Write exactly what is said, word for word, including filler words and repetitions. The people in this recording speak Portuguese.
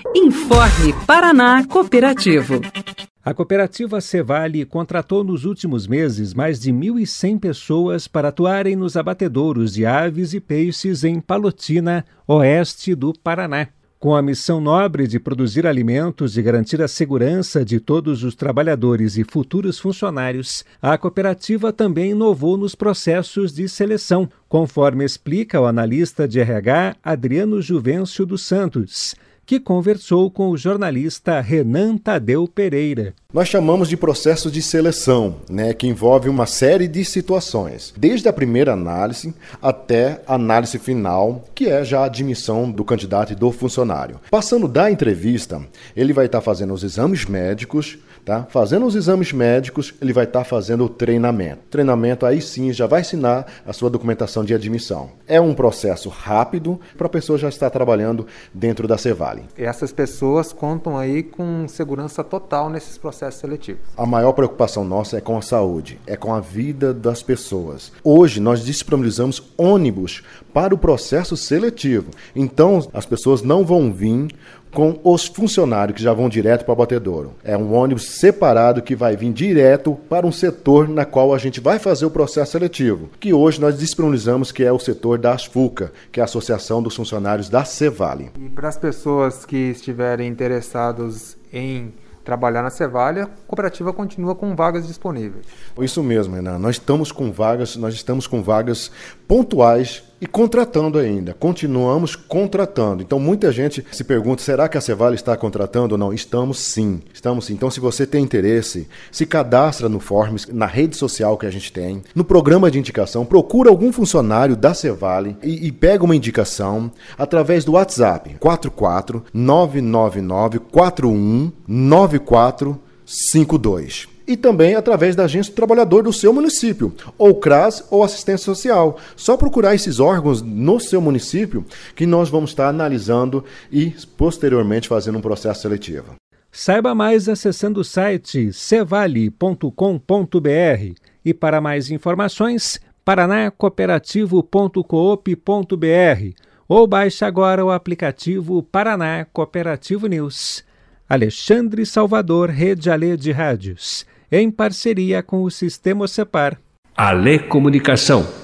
Informe Paraná Cooperativo. A cooperativa Cevale contratou nos últimos meses mais de mil e cem pessoas para atuarem nos abatedouros de aves e peixes em Palotina, oeste do Paraná. Com a missão nobre de produzir alimentos e garantir a segurança de todos os trabalhadores e futuros funcionários, a cooperativa também inovou nos processos de seleção, conforme explica o analista de R H Adriano Juvencio dos Santos, que conversou com o jornalista Renan Tadeu Pereira. Nós chamamos de processo de seleção, né, que envolve uma série de situações, desde a primeira análise até a análise final, que é já a admissão do candidato e do funcionário. Passando da entrevista, ele vai estar fazendo os exames médicos, tá? Fazendo os exames médicos, ele vai estar fazendo o treinamento. Treinamento aí sim já vai ensinar a sua documentação de admissão. É um processo rápido para a pessoa já estar trabalhando dentro da Cevale. Essas pessoas contam aí com segurança total nesses processos seletivos. A maior preocupação nossa é com a saúde, é com a vida das pessoas. Hoje nós disponibilizamos ônibus para o processo seletivo. Então as pessoas não vão vir com os funcionários que já vão direto para o abatedouro. É um ônibus separado que vai vir direto para um setor na qual a gente vai fazer o processo seletivo, que hoje nós disponibilizamos, que é o setor da ASFUCA, que é a Associação dos Funcionários da Cevale. E para as pessoas que estiverem interessadas em trabalhar na Cevale, a cooperativa continua com vagas disponíveis. Isso mesmo, Renan. Nós estamos com vagas, nós estamos com vagas pontuais e contratando ainda. Continuamos contratando. Então, muita gente se pergunta, será que a Cevale está contratando ou não? Estamos sim. Estamos sim. Então, se você tem interesse, se cadastra no Forms, na rede social que a gente tem, no programa de indicação, procura algum funcionário da Cevale e, e pega uma indicação através do WhatsApp quatro quatro nove nove nove quatro um nove quatro cinco dois. E também através da agência do trabalhador do seu município, ou CRAS ou assistência social. Só procurar esses órgãos no seu município que nós vamos estar analisando e posteriormente fazendo um processo seletivo. Saiba mais acessando o site cevale ponto com ponto br e para mais informações paraná cooperativo ponto coop ponto br ou baixe agora o aplicativo Paraná Cooperativo News. Alexandre Salvador, Rede Alê de Rádios, em parceria com o Sistema Cepar. Alê Comunicação.